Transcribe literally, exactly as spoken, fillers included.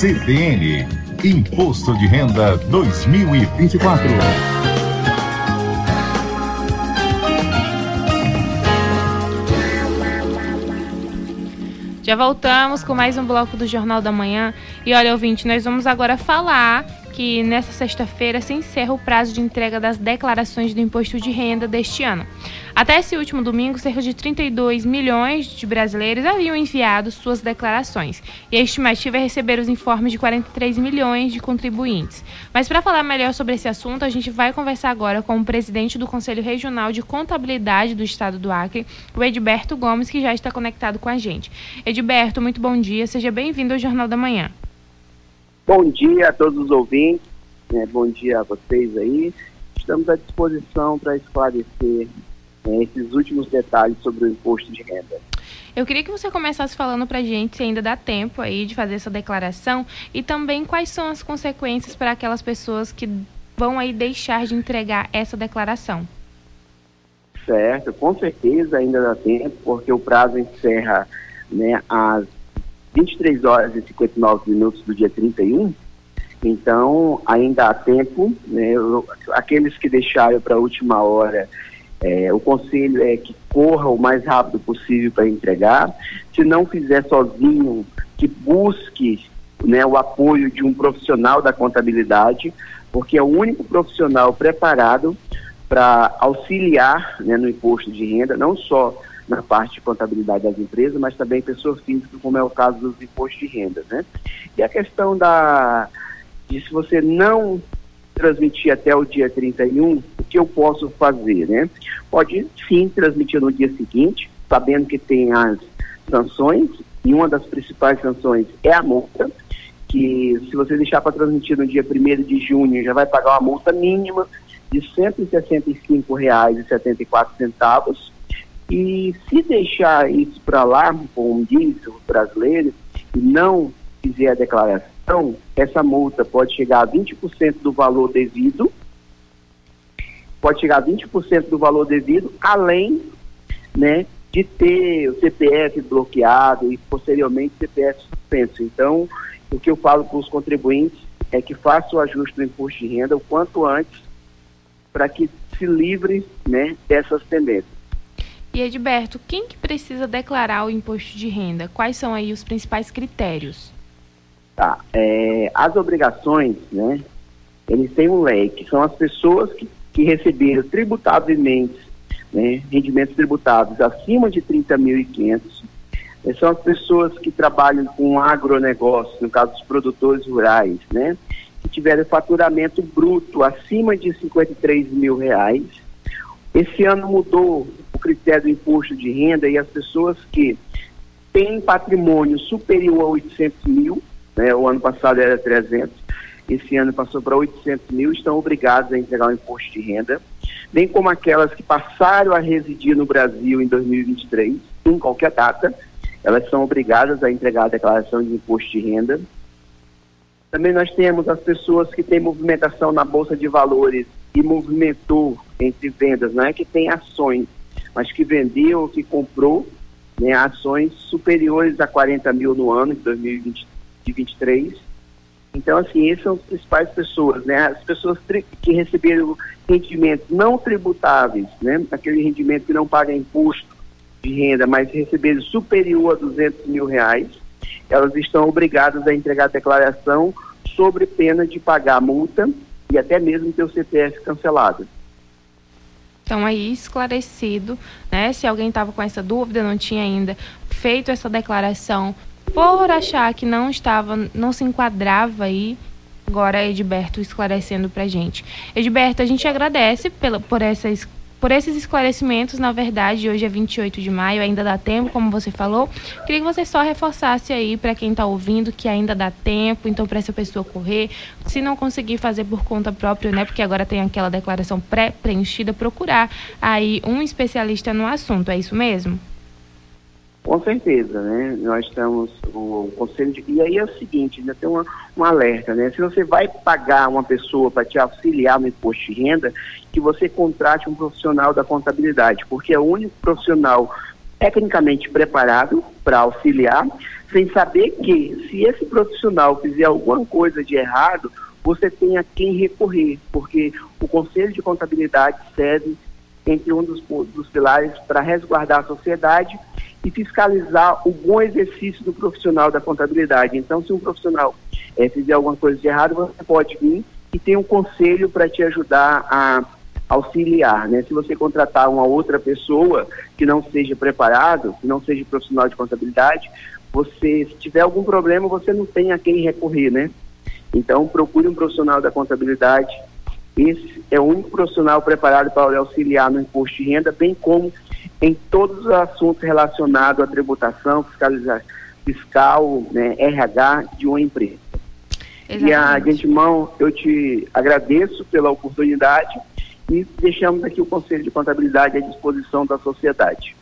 C B N, Imposto de Renda dois mil e vinte e quatro. Já voltamos com mais um bloco do Jornal da Manhã. E olha, ouvinte, nós vamos agora falar que nessa sexta-feira se encerra o prazo de entrega das declarações do Imposto de Renda deste ano. Até esse último domingo, cerca de trinta e dois milhões de brasileiros haviam enviado suas declarações. E a estimativa é receber os informes de quarenta e três milhões de contribuintes. Mas para falar melhor sobre esse assunto, a gente vai conversar agora com o presidente do Conselho Regional de Contabilidade do Estado do Acre, o Edberto Gomes, que já está conectado com a gente. Edberto, muito bom dia, seja bem-vindo ao Jornal da Manhã. Bom dia a todos os ouvintes, né? Bom dia a vocês aí. Estamos à disposição para esclarecer né, esses últimos detalhes sobre o imposto de renda. Eu queria que você começasse falando para a gente se ainda dá tempo aí de fazer essa declaração e também quais são as consequências para aquelas pessoas que vão aí deixar de entregar essa declaração. Certo, com certeza ainda dá tempo, porque o prazo encerra né, às vinte e três horas e cinquenta e nove minutos do dia trinta e um, então ainda há tempo, né, aqueles que deixaram para a última hora, é, o conselho é que corra o mais rápido possível para entregar. Se não fizer sozinho, que busque né, o apoio de um profissional da contabilidade, porque é o único profissional preparado para auxiliar né, no imposto de renda, não só na parte de contabilidade das empresas, mas também pessoa física, como é o caso dos impostos de renda, né? E a questão da, de se você não transmitir até o dia trinta e um, o que eu posso fazer, né? Pode sim transmitir no dia seguinte, sabendo que tem as sanções, e uma das principais sanções é a multa, que se você deixar para transmitir no dia primeiro de junho, já vai pagar uma multa mínima de cento e sessenta e cinco reais e setenta e quatro centavos. E se deixar isso para lá, como diz o brasileiro, e não fizer a declaração, essa multa pode chegar a vinte por cento do valor devido, pode chegar a vinte por cento do valor devido, além né, de ter o C P F bloqueado e posteriormente o C P F suspenso. Então, o que eu falo para os contribuintes é que façam o ajuste do imposto de renda o quanto antes, para que se livre né, dessas tendências. E Edberto, quem que precisa declarar o imposto de renda? Quais são aí os principais critérios? Tá, é, as obrigações, né, eles têm um leque, são as pessoas que, que receberam tributavelmente, né, rendimentos tributáveis acima de trinta mil e quinhentos, né, são as pessoas que trabalham com agronegócio, no caso dos produtores rurais, né, que tiveram faturamento bruto acima de cinquenta e três mil reais. Esse ano mudou o critério do imposto de renda e as pessoas que têm patrimônio superior a oitocentos mil, né, o ano passado era trezentos, esse ano passou para oitocentos mil, estão obrigadas a entregar o imposto de renda, bem como aquelas que passaram a residir no Brasil em dois mil e vinte e três, em qualquer data, elas são obrigadas a entregar a declaração de imposto de renda. Também nós temos as pessoas que têm movimentação na Bolsa de Valores e movimentou entre vendas, não é que tem ações, mas que vendeu ou que comprou né, ações superiores a quarenta mil no ano de dois mil e vinte e três. Então, assim, essas são as principais pessoas, né? As pessoas que receberam rendimentos não tributáveis, né? Aquele rendimento que não paga imposto de renda, mas receberam superior a duzentos mil reais, elas estão obrigadas a entregar a declaração sobre pena de pagar a multa e até mesmo ter o C P F cancelado. Então, aí esclarecido, né? Se alguém estava com essa dúvida, não tinha ainda feito essa declaração, por achar que não estava, não se enquadrava aí, agora Edberto esclarecendo pra gente. Edberto, a gente agradece pela, por, essas, por esses esclarecimentos, na verdade, hoje é vinte e oito de maio, ainda dá tempo, como você falou. Queria que você só reforçasse aí para quem está ouvindo que ainda dá tempo, então para essa pessoa correr, se não conseguir fazer por conta própria, né, porque agora tem aquela declaração pré-preenchida, procurar aí um especialista no assunto, é isso mesmo? Com certeza, né? Nós estamos, o, o conselho de... E aí é o seguinte, ainda tem uma, um alerta, né? Se você vai pagar uma pessoa para te auxiliar no imposto de renda, que você contrate um profissional da contabilidade, porque é o único profissional tecnicamente preparado para auxiliar, sem saber que, se esse profissional fizer alguma coisa de errado, você tem a quem recorrer, porque o Conselho de Contabilidade serve entre um dos, dos pilares para resguardar a sociedade e fiscalizar o bom exercício do profissional da contabilidade. Então, se um profissional é, fizer alguma coisa de errado, você pode vir e tem um conselho para te ajudar a auxiliar, né? Se você contratar uma outra pessoa que não seja preparado, que não seja profissional de contabilidade, você, se tiver algum problema, você não tem a quem recorrer, né? Então, procure um profissional da contabilidade. Esse é o único profissional preparado para auxiliar no imposto de renda, bem como em todos os assuntos relacionados à tributação, fiscalização fiscal, né, R H de uma empresa. Exatamente. E, a, de antemão, eu te agradeço pela oportunidade e deixamos aqui o Conselho de Contabilidade à disposição da sociedade.